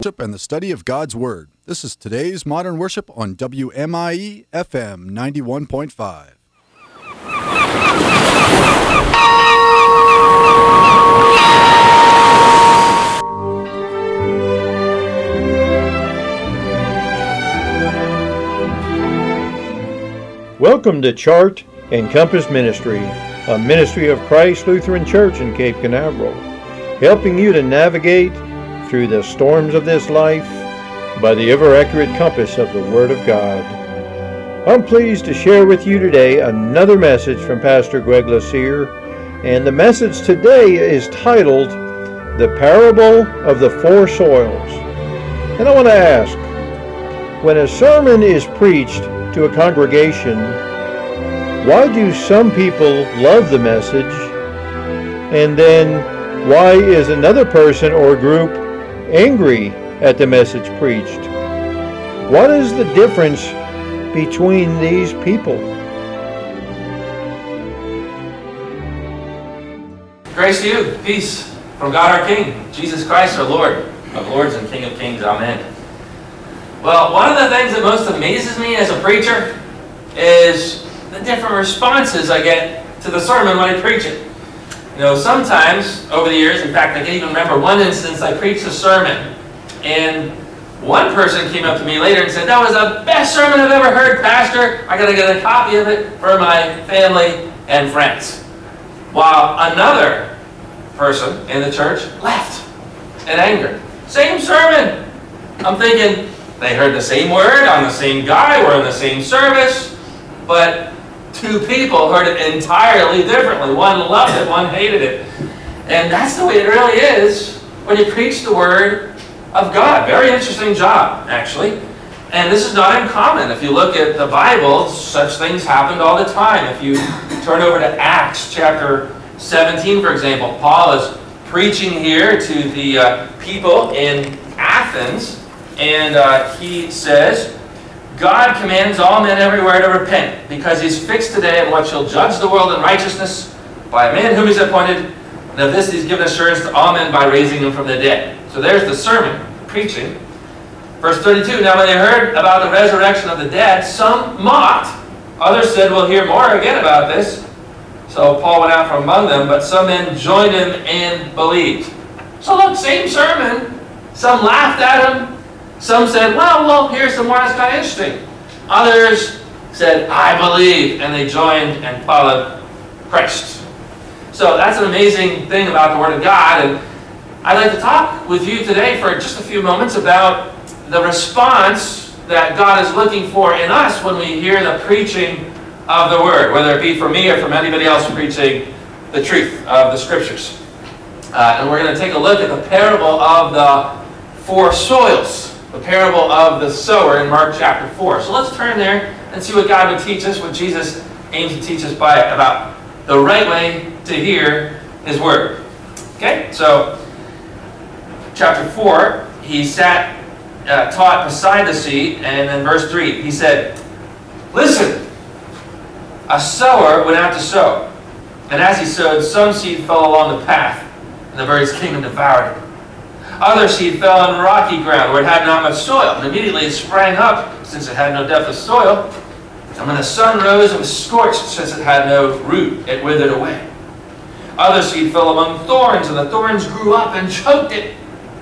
Worship and the study of God's Word. This is today's Modern Worship on WMIE FM 91.5. Welcome to Chart and Compass Ministry, a ministry of Christ Lutheran Church in Cape Canaveral, helping you to navigate through the storms of this life by the ever-accurate compass of the Word of God. I'm pleased to share with you today another message from Pastor Greg Lassere, and the message today is titled, The Parable of the Four Soils. And I want to ask, when a sermon is preached to a congregation, why do some people love the message, and then why is another person or group angry at the message preached? What is the difference between these people? Grace to you, peace from God our King, Jesus Christ our Lord of Lords and King of Kings. Amen. Well, one of the things that most amazes me as a preacher is the different responses I get to the sermon when I preach it. You know, sometimes over the years, in fact, I can even remember one instance I preached a sermon, and one person came up to me later and said, "That was the best sermon I've ever heard, Pastor. I got to get a copy of it for my family and friends." While another person in the church left in anger. Same sermon. I'm thinking, they heard the same word on the same guy, we're in the same service, but two people heard it entirely differently. One loved it, one hated it. And that's the way it really is when you preach the Word of God. Very interesting job, actually. And this is not uncommon. If you look at the Bible, such things happened all the time. If you turn over to Acts chapter 17, for example, Paul is preaching here to the people in Athens, and he says, God commands all men everywhere to repent, because he's fixed today on what shall judge the world in righteousness by a man whom he's appointed, and of this he's given assurance to all men by raising him from the dead. So there's the sermon, preaching. Verse 32, now when they heard about the resurrection of the dead, some mocked. Others said, we'll hear more again about this. So Paul went out from among them, but some men joined him and believed. So look, same sermon. Some laughed at him. Some said, well, here's some more, that's kind of interesting. Others said, I believe, and they joined and followed Christ. So that's an amazing thing about the Word of God, and I'd like to talk with you today for just a few moments about the response that God is looking for in us when we hear the preaching of the Word, whether it be from me or from anybody else preaching the truth of the Scriptures. And we're going to take a look at the parable of the four soils. The parable of the sower in Mark chapter 4. So let's turn there and see what God would teach us, what Jesus aims to teach us by it, about the right way to hear His Word. Okay, so chapter 4, he sat, taught beside the sea, and in verse 3, he said, listen, a sower went out to sow, and as he sowed, some seed fell along the path, and the birds came and devoured it. Other seed fell on rocky ground where it had not much soil, and immediately it sprang up, since it had no depth of soil. And when the sun rose, it was scorched, since it had no root, it withered away. Other seed fell among thorns, and the thorns grew up and choked it,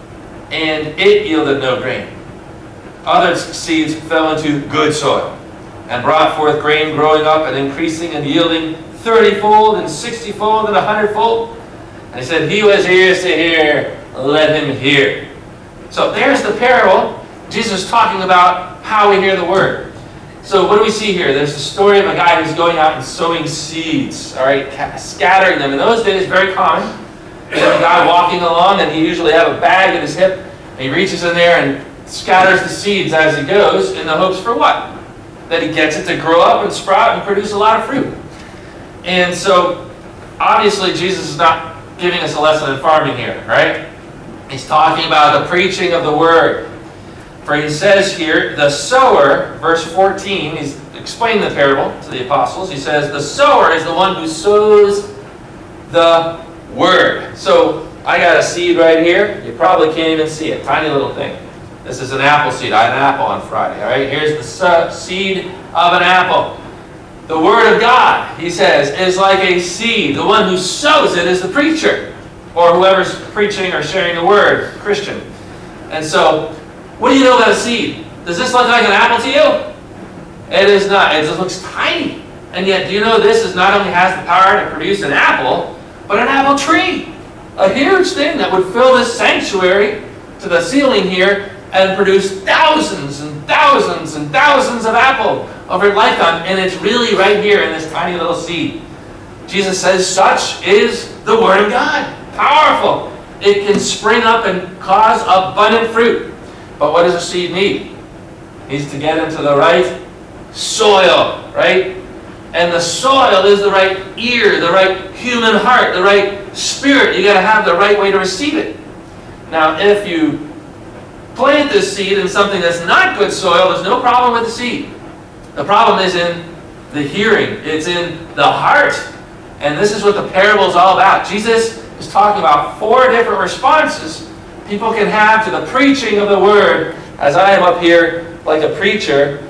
and it yielded no grain. Other seeds fell into good soil, and brought forth grain, growing up and increasing and yielding 30-fold and 60-fold and 100-fold. And he said, he who has ears to hear, let him hear. So there's the parable. Jesus is talking about how we hear the Word. So what do we see here? There's the story of a guy who's going out and sowing seeds, all right, scattering them. In those days, very common. You have a guy walking along, and he usually have a bag at his hip, and he reaches in there and scatters the seeds as he goes, in the hopes for what? That he gets it to grow up and sprout and produce a lot of fruit. And so, obviously, Jesus is not giving us a lesson in farming here, right? He's talking about the preaching of the Word. For he says here, the sower, verse 14, he's explaining the parable to the apostles. He says, the sower is the one who sows the Word. So I got a seed right here. You probably can't even see it. Tiny little thing. This is an apple seed. I had an apple on Friday. All right, here's the seed of an apple. The Word of God, he says, is like a seed. The one who sows it is the preacher, or whoever's preaching or sharing the Word, Christian. And so, what do you know about a seed? Does this look like an apple to you? It is not. It just looks tiny. And yet, do you know this is not only has the power to produce an apple, but an apple tree? A huge thing that would fill this sanctuary to the ceiling here and produce thousands and thousands and thousands of apple over a lifetime. And it's really right here in this tiny little seed. Jesus says, such is the Word of God. Powerful. It can spring up and cause abundant fruit. But what does a seed need? It needs to get into the right soil, right? And the soil is the right ear, the right human heart, the right spirit. You got to have the right way to receive it. Now, if you plant this seed in something that's not good soil, there's no problem with the seed. The problem is in the hearing. It's in the heart. And this is what the parable is all about. Jesus is talking about 4 different responses people can have to the preaching of the Word. As I am up here like a preacher,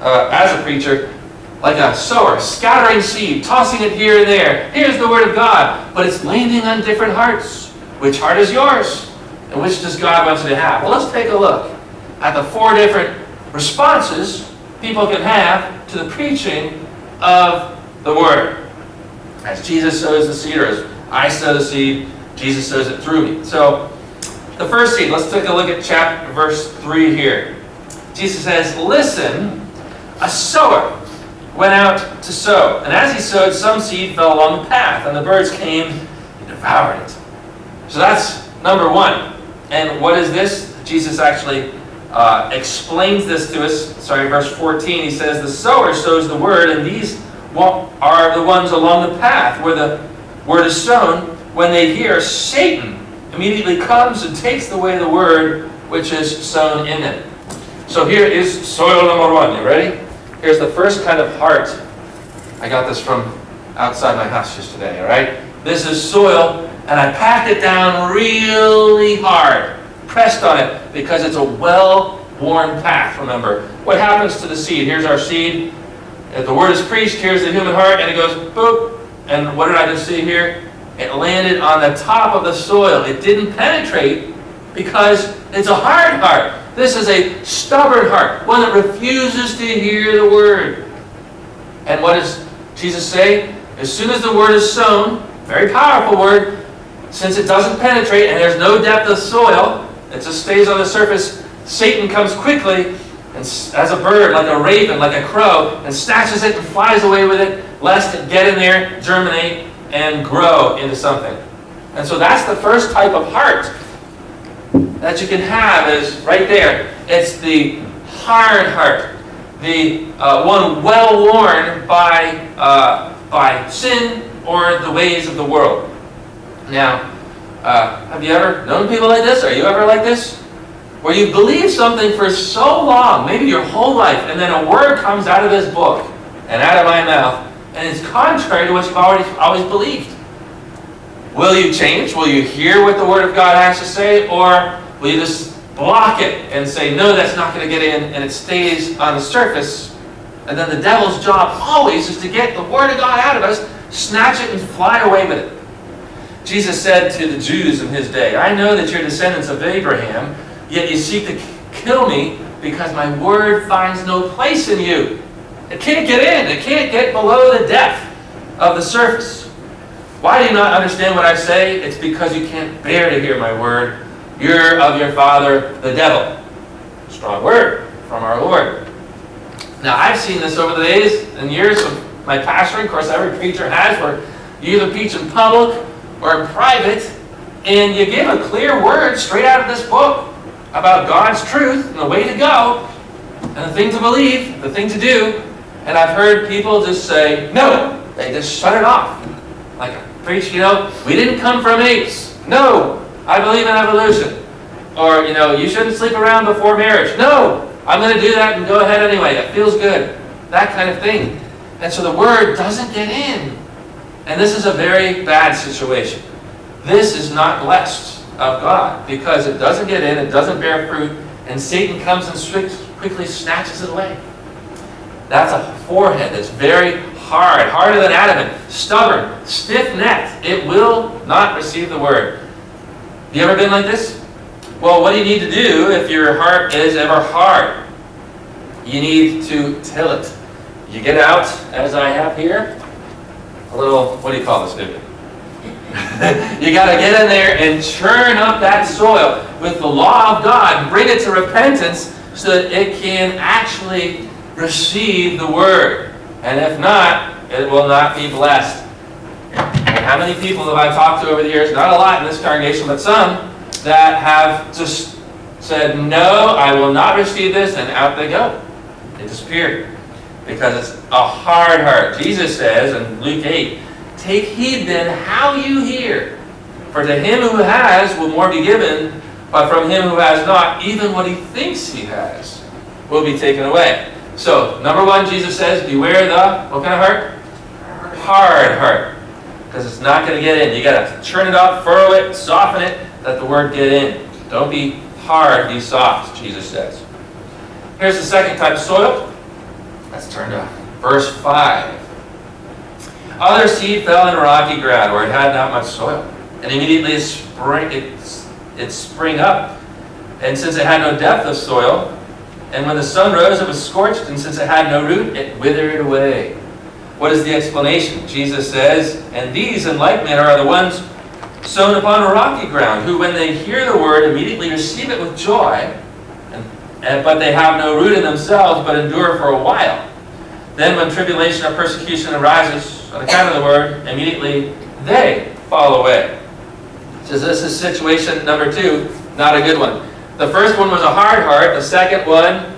like a sower, scattering seed, tossing it here and there. Here's the Word of God, but it's landing on different hearts. Which heart is yours? And which does God want you to have? Well, let's take a look at the 4 different responses people can have to the preaching of the Word. As Jesus sows the seed, or as I sow the seed, Jesus sows it through me. So, the first seed, let's take a look at verse 3 here. Jesus says, listen, a sower went out to sow. And as he sowed, some seed fell along the path, and the birds came and devoured it. So that's number 1. And what is this? Jesus actually explains this to us. Verse 14, he says, the sower sows the word, and these are the ones along the path where the word is sown. When they hear, Satan immediately comes and takes away the word which is sown in them. So here is soil number 1. You ready? Here's the first kind of heart. I got this from outside my house just today, all right? This is soil, and I packed it down really hard, pressed on it, because it's a well-worn path, remember. What happens to the seed? Here's our seed. If the word is preached, here's the human heart, and it goes boop. And what did I just see here? It landed on the top of the soil. It didn't penetrate because it's a hard heart. This is a stubborn heart, one that refuses to hear the word. And what does Jesus say? As soon as the word is sown, very powerful word, since it doesn't penetrate and there's no depth of soil, it just stays on the surface, Satan comes quickly and as a bird, like a raven, like a crow, and snatches it and flies away with it, lest it get in there, germinate, and grow into something. And so that's the first type of heart that you can have, is right there. It's the hard heart, the one well worn by sin or the ways of the world. Now, have you ever known people like this? Are you ever like this? Where you believe something for so long, maybe your whole life, and then a word comes out of this book and out of my mouth, and it's contrary to what you've always believed. Will you change? Will you hear what the Word of God has to say? Or will you just block it and say, no, that's not going to get in, and it stays on the surface? And then the devil's job always is to get the Word of God out of us, snatch it, and fly away with it. Jesus said to the Jews in his day, I know that you're descendants of Abraham, yet you seek to kill me because my word finds no place in you. It can't get in. It can't get below the depth of the surface. Why do you not understand what I say? It's because you can't bear to hear my word. You're of your father, the devil. Strong word from our Lord. Now, I've seen this over the days and years of my pastoring. Of course, every preacher has, where you either preach in public or in private, and you give a clear word straight out of this book about God's truth and the way to go, and the thing to believe, the thing to do. And I've heard people just say, no, they just shut it off. Like a preach, we didn't come from apes. No, I believe in evolution. Or, you shouldn't sleep around before marriage. No, I'm going to do that and go ahead anyway. It feels good. That kind of thing. And so the word doesn't get in. And this is a very bad situation. This is not blessed of God because it doesn't get in, it doesn't bear fruit, and Satan comes and quickly snatches it away. That's a forehead that's very hard, harder than adamant, stubborn, stiff-necked. It will not receive the word. Have you ever been like this? Well, what do you need to do if your heart is ever hard? You need to till it. You get out, as I have here, a little, what do you call this, baby? You got to get in there and churn up that soil with the law of God, bring it to repentance so that it can actually receive the word. And if not, it will not be blessed. And how many people have I talked to over the years? Not a lot in this congregation, but some that have just said, no, I will not receive this, and out they go. They disappear. Because it's a hard heart. Jesus says in Luke 8, take heed then how you hear. For to him who has will more be given, but from him who has not, even what he thinks he has will be taken away. So, number one, Jesus says, beware the, what kind of heart? Hard heart. Because it's not going to get in. You got to churn it up, furrow it, soften it, let the word get in. Don't be hard, be soft, Jesus says. Here's the second type of soil. Let's turn to verse 5. Other seed fell in rocky ground where it had not much soil. And immediately it sprang up. And since it had no depth of soil, and when the sun rose, it was scorched, and since it had no root, it withered away. What is the explanation? Jesus says, and these in like manner are the ones sown upon a rocky ground, who when they hear the word immediately receive it with joy, but they have no root in themselves, but endure for a while. Then when tribulation or persecution arises on account of the word, immediately they fall away. So this is situation number 2, not a good one. The first one was a hard heart. The second one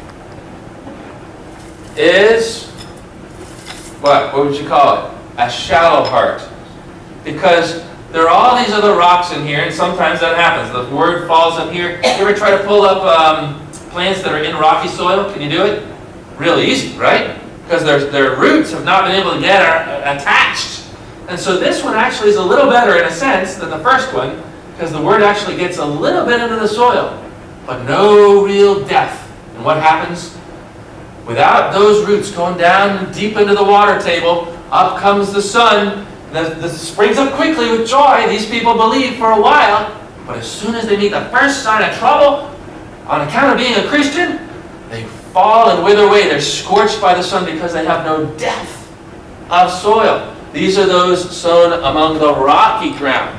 is, what would you call it? A shallow heart. Because there are all these other rocks in here, and sometimes that happens. The word falls in here. You ever try to pull up plants that are in rocky soil? Can you do it? Real easy, right? Because their roots have not been able to get attached. And so this one actually is a little better in a sense than the first one, because the word actually gets a little bit into the soil, but no real depth. And what happens? Without those roots going down deep into the water table, up comes the sun. This springs up quickly with joy. These people believe for a while, but as soon as they meet the first sign of trouble, on account of being a Christian, they fall and wither away. They're scorched by the sun because they have no depth of soil. These are those sown among the rocky ground.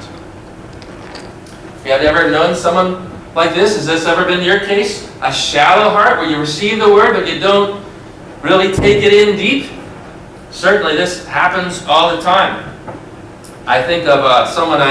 Have you ever known someone like this? Has this ever been your case? A shallow heart where you receive the word but you don't really take it in deep? Certainly this happens all the time. I think of someone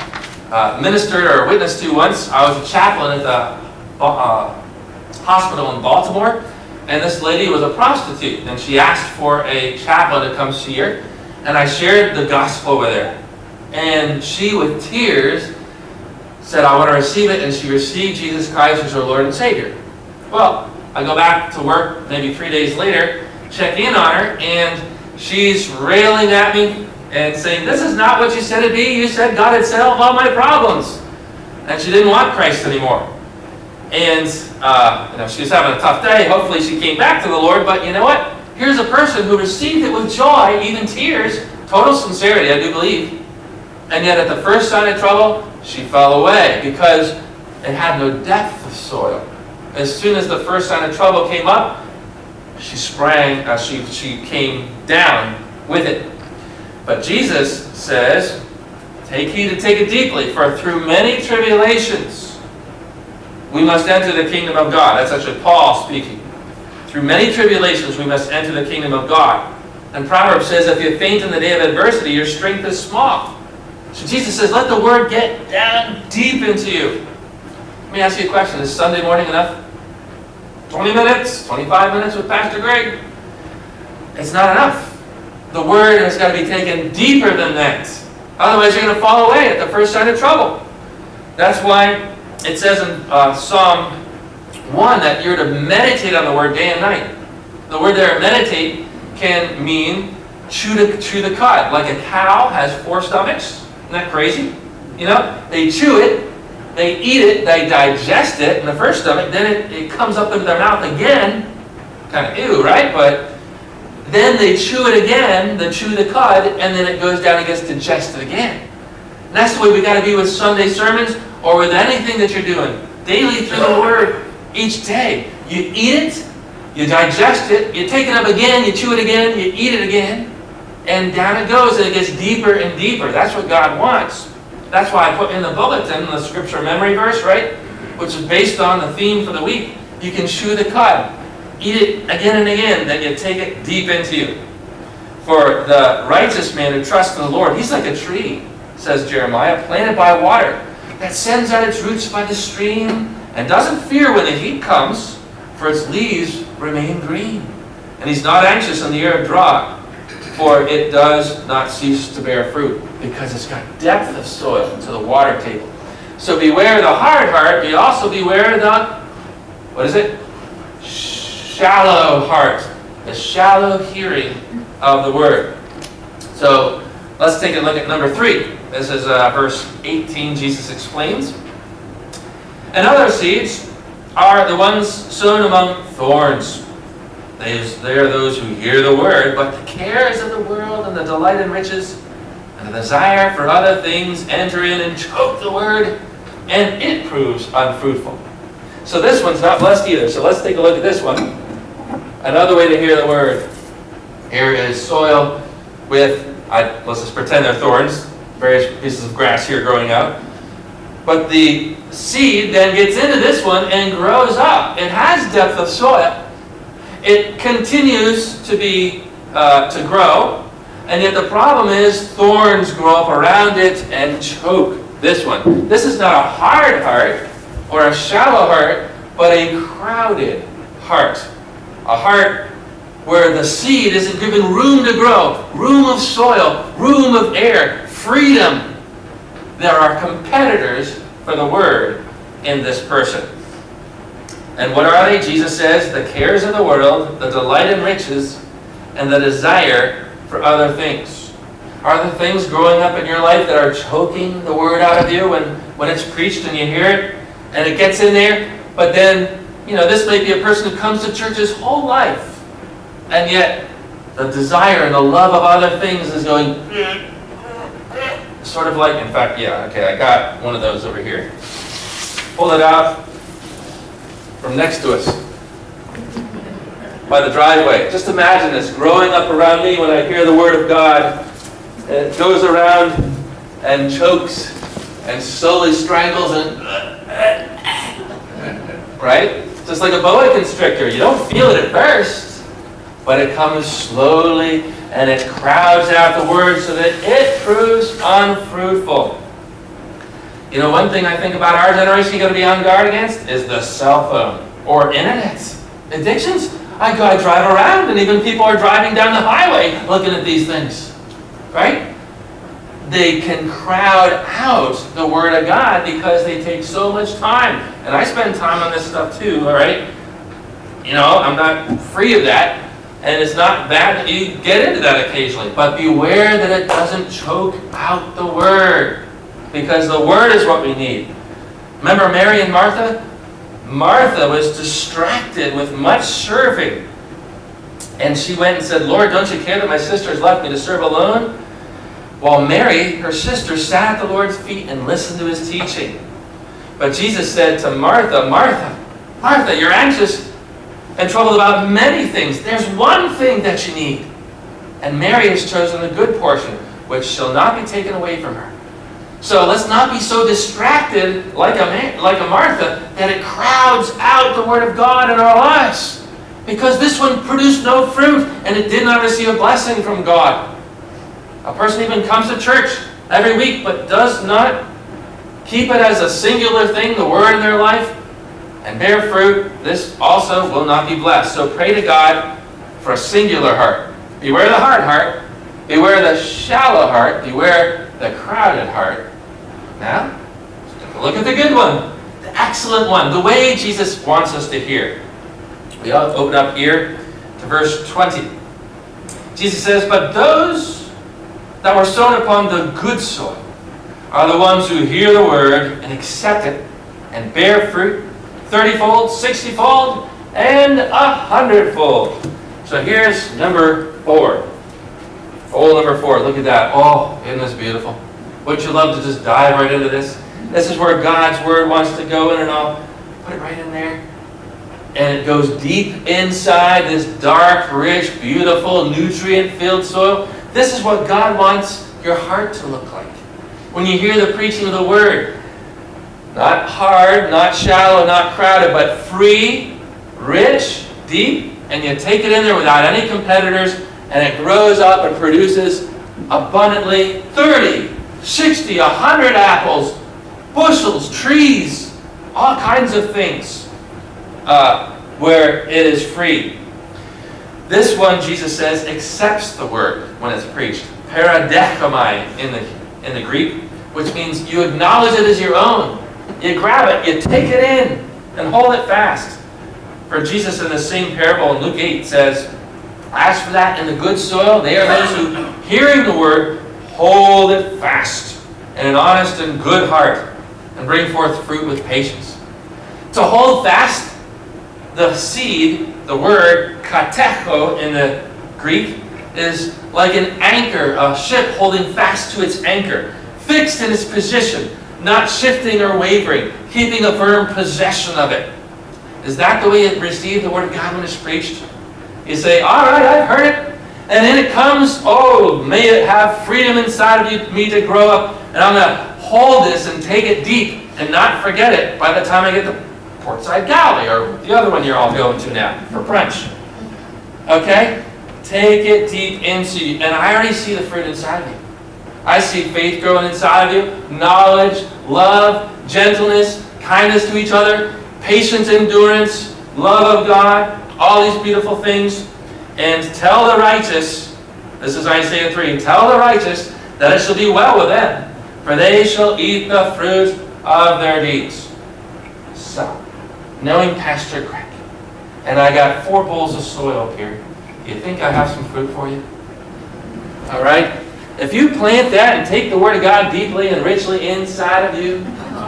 I ministered or witnessed to once. I was a chaplain at the hospital in Baltimore, and this lady was a prostitute, and she asked for a chaplain to come see her, and I shared the gospel with her. And she, with tears, said, I want to receive it, and she received Jesus Christ as her Lord and Savior. Well, I go back to work maybe 3 days later, check in on her, and she's railing at me and saying, this is not what you said it'd be. You said God had solved all my problems. And she didn't want Christ anymore. And she was having a tough day. Hopefully she came back to the Lord, but you know what? Here's a person who received it with joy, even tears, total sincerity, I do believe. And yet at the first sign of trouble, she fell away because it had no depth of soil. As soon as the first sign of trouble came up, she she came down with it. But Jesus says, take heed to take it deeply, for through many tribulations we must enter the kingdom of God. That's actually Paul speaking. Through many tribulations we must enter the kingdom of God. And Proverbs says, if you faint in the day of adversity, your strength is small. So Jesus says, let the word get down deep into you. Let me ask you a question. Is Sunday morning enough? 20 minutes, 25 minutes with Pastor Greg? It's not enough. The word has got to be taken deeper than that. Otherwise you're going to fall away at the first sign of trouble. That's why it says in Psalm 1 that you're to meditate on the word day and night. The word there, meditate, can mean chew the cud. Like a cow has 4 stomachs. Isn't that crazy? You know, they chew it, They eat it, they digest it in the first stomach, then it comes up into their mouth again. Kind of ew, right? But then they chew it again, they chew the cud, and then it goes down and gets digested again. And that's the way we got to be with Sunday sermons or with anything that you're doing. Daily through the Word, each day. You eat it, you digest it, you take it up again, you chew it again, you eat it again, and down it goes, and it gets deeper and deeper. That's what God wants. That's why I put in the bulletin the scripture memory verse, right? Which is based on the theme for the week. You can chew the cud. Eat it again and again, then you take it deep into you. For the righteous man who trusts in the Lord, he's like a tree, says Jeremiah, planted by water, that sends out its roots by the stream, and doesn't fear when the heat comes, for its leaves remain green. And he's not anxious in the year of drought, for it does not cease to bear fruit, because it's got depth of soil to the water table. So beware the hard heart, but also beware the, what is it? Shallow heart. The shallow hearing of the word. So let's take a look at number 3. This is verse 18. Jesus explains. And other seeds are the ones sown among thorns. They are those who hear the word, but the cares of the world and the delight in riches and the desire for other things enter in and choke the word, and it proves unfruitful. So this one's not blessed either. So let's take a look at this one. Another way to hear the word. Here is soil with, let's just pretend they're thorns, various pieces of grass here growing out. But the seed then gets into this one and grows up. It has depth of soil. It continues to grow, and yet the problem is thorns grow up around it and choke this one. This is not a hard heart or a shallow heart, but a crowded heart. A heart where the seed isn't given room to grow, room of soil, room of air, freedom. There are competitors for the word in this person. And what are they? Jesus says, the cares of the world, the delight in riches, and the desire for other things. Are there things growing up in your life that are choking the word out of you when it's preached and you hear it and it gets in there? But then, this may be a person who comes to church his whole life, and yet the desire and the love of other things is going sort of like, in fact, I got one of those over here. Pull it out from next to us by the driveway. Just imagine this growing up around me when I hear the word of God, and it goes around and chokes and slowly strangles and right? Just like a boa constrictor. You don't feel it at first, but it comes slowly and it crowds out the word so that it proves unfruitful. One thing I think about our generation you got to be on guard against is the cell phone or internet addictions. I drive around, and even people are driving down the highway looking at these things, right? They can crowd out the Word of God because they take so much time. And I spend time on this stuff too, all right? I'm not free of that. And it's not bad that you get into that occasionally. But beware that it doesn't choke out the Word. Because the Word is what we need. Remember Mary and Martha? Martha was distracted with much serving. And she went and said, Lord, don't you care that my sister has left me to serve alone? While Mary, her sister, sat at the Lord's feet and listened to his teaching. But Jesus said to Martha, Martha, Martha, you're anxious and troubled about many things. There's one thing that you need. And Mary has chosen the good portion, which shall not be taken away from her. So let's not be so distracted like a Martha that it crowds out the Word of God in our lives. Because this one produced no fruit and it did not receive a blessing from God. A person even comes to church every week but does not keep it as a singular thing, the Word in their life, and bear fruit, this also will not be blessed. So pray to God for a singular heart. Beware the hard heart. Beware the shallow heart. Beware the crowded heart. Now, let's take a look at the good one. The excellent one. The way Jesus wants us to hear. We all open up here to verse 20. Jesus says, but those that were sown upon the good soil are the ones who hear the word and accept it and bear fruit 30-fold, 60-fold, and 100-fold. So here's number 4. Number 4. Look at that. Oh, isn't this beautiful? Wouldn't you love to just dive right into this? This is where God's word wants to go in, and I'll put it right in there. And it goes deep inside this dark, rich, beautiful, nutrient-filled soil. This is what God wants your heart to look like. When you hear the preaching of the word, not hard, not shallow, not crowded, but free, rich, deep, and you take it in there without any competitors, and it grows up and produces abundantly 30, 60, 100 apples, bushels, trees, all kinds of things where it is free. This one, Jesus says, accepts the word when it's preached. Paradechomai in the Greek, which means you acknowledge it as your own. You grab it, you take it in, and hold it fast. For Jesus in the same parable in Luke 8 says, as for that in the good soil, they are those who, hearing the word, hold it fast in an honest and good heart, and bring forth fruit with patience. To hold fast, the seed, the word katecho in the Greek, is like an anchor, a ship holding fast to its anchor, fixed in its position, not shifting or wavering, keeping a firm possession of it. Is that the way it received the word of God when it's preached? You say, all right, I've heard it. And then it comes, oh, may it have freedom inside of me to grow up. And I'm going to hold this and take it deep and not forget it by the time I get to Portside Galley or the other one you're all going to now for brunch. Okay? Take it deep into you. And I already see the fruit inside of you. I see faith growing inside of you, knowledge, love, gentleness, kindness to each other, patience, endurance, love of God, all these beautiful things. And tell the righteous, this is Isaiah 3, tell the righteous that it shall be well with them, for they shall eat the fruit of their deeds. So, knowing Pastor Greg, and I got 4 bowls of soil up here, do you think I have some fruit for you? All right? If you plant that and take the Word of God deeply and richly inside of you,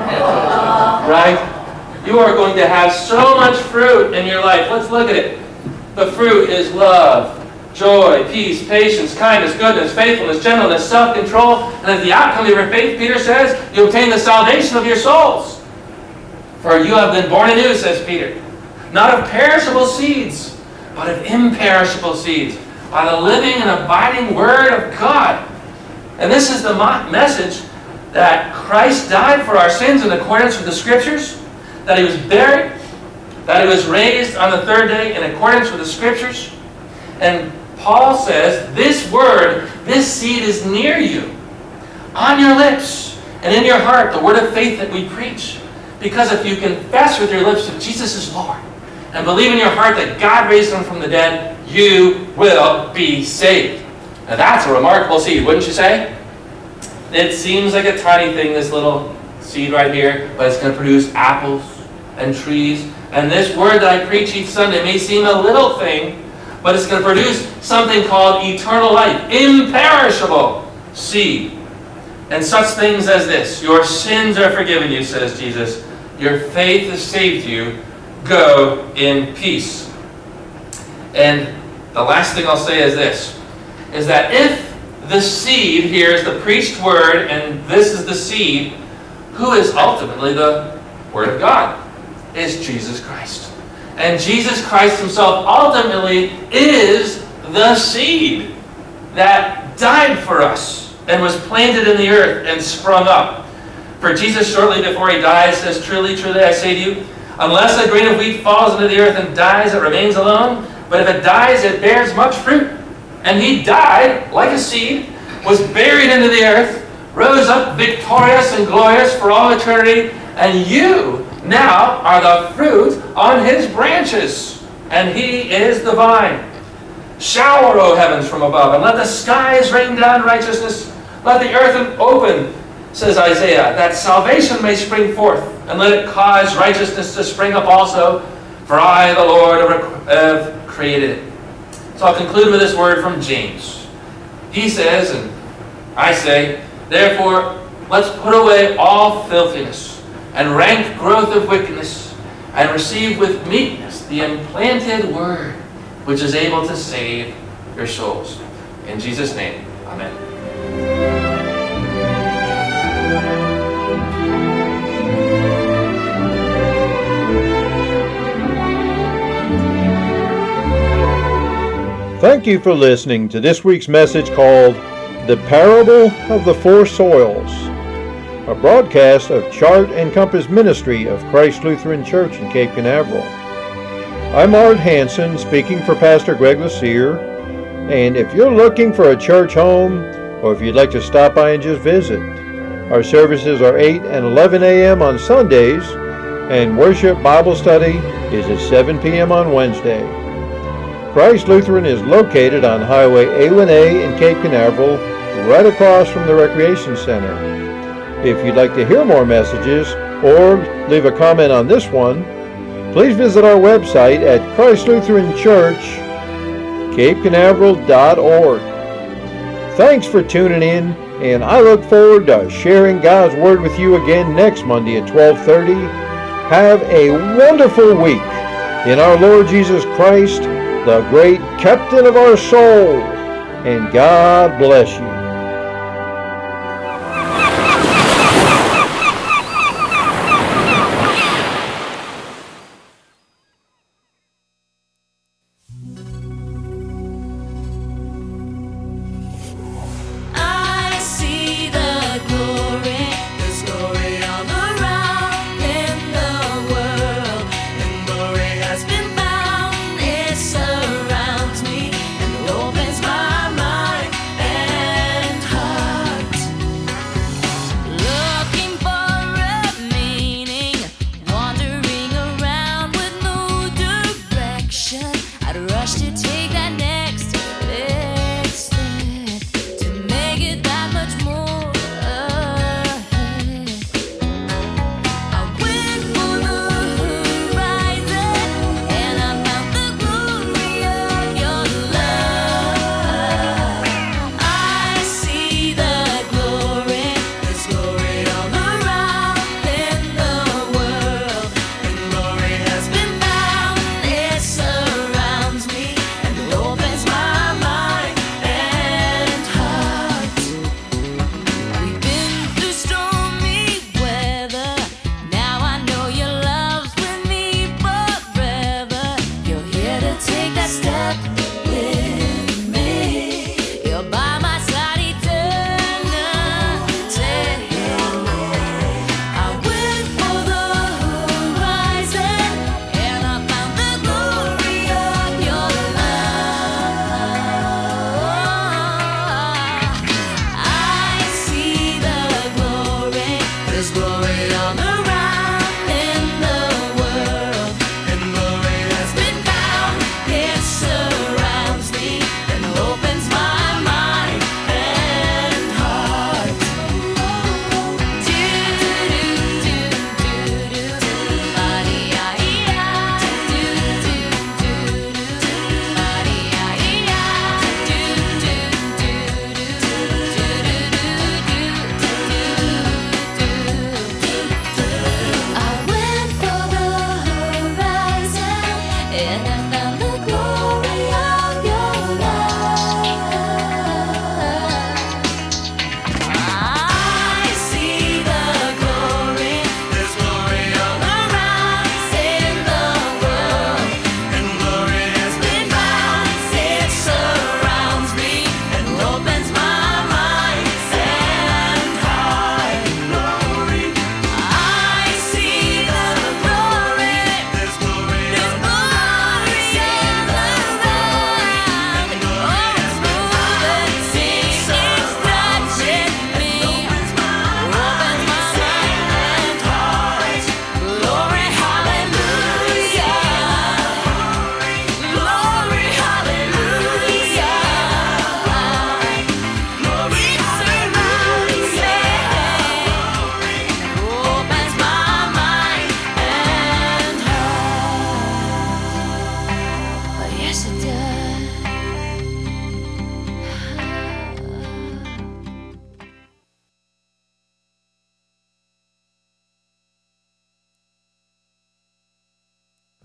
right? You are going to have so much fruit in your life. Let's look at it. The fruit is love, joy, peace, patience, kindness, goodness, faithfulness, gentleness, self-control. And as the outcome of your faith, Peter says, you obtain the salvation of your souls. For you have been born anew, says Peter, not of perishable seeds, but of imperishable seeds, by the living and abiding Word of God. And this is the message that Christ died for our sins in accordance with the Scriptures, that He was buried, that He was raised on the 3rd day in accordance with the Scriptures. And Paul says, this Word, this seed is near you, on your lips, and in your heart, the word of faith that we preach. Because if you confess with your lips that Jesus is Lord, and believe in your heart that God raised Him from the dead, you will be saved. Now that's a remarkable seed, wouldn't you say? It seems like a tiny thing, this little seed right here, but it's going to produce apples and trees. And this word that I preach each Sunday may seem a little thing, but it's going to produce something called eternal life, imperishable seed. And such things as this: your sins are forgiven you, says Jesus. Your faith has saved you. Go in peace. And the last thing I'll say is this, is that if the seed here is the preached word, and this is the seed, who is ultimately the Word of God? Is Jesus Christ. And Jesus Christ Himself ultimately is the seed that died for us and was planted in the earth and sprung up. For Jesus, shortly before He dies, says, truly, truly, I say to you, unless a grain of wheat falls into the earth and dies, it remains alone. But if it dies, it bears much fruit. And He died like a seed, was buried into the earth, rose up victorious and glorious for all eternity, and you now are the fruit on His branches, and He is the vine. Shower, O heavens, from above, and let the skies rain down righteousness. Let the earth open, says Isaiah, that salvation may spring forth, and let it cause righteousness to spring up also, for I, the Lord, have created it. So I'll conclude with this word from James. He says, and I say, therefore, Let's put away all filthiness and rank growth of wickedness, and receive with meekness the implanted word, which is able to save your souls. In Jesus' name, amen. Thank you for listening to this week's message called The Parable of the Four Soils, a broadcast of Chart and Compass Ministry of Christ Lutheran Church in Cape Canaveral. I'm Art Hansen, speaking for Pastor Greg Lassere, and if you're looking for a church home, or if you'd like to stop by and just visit, our services are 8 and 11 a.m. on Sundays, and worship Bible study is at 7 p.m. on Wednesday. Christ Lutheran is located on Highway A1A in Cape Canaveral, right across from the Recreation Center. If you'd like to hear more messages or leave a comment on this one, please visit our website at ChristLutheranChurch.CapeCanaveral.org. Thanks for tuning in, and I look forward to sharing God's Word with you again next Monday at 12:30. Have a wonderful week in our Lord Jesus Christ, the great captain of our soul, and God bless you. I'd rush to take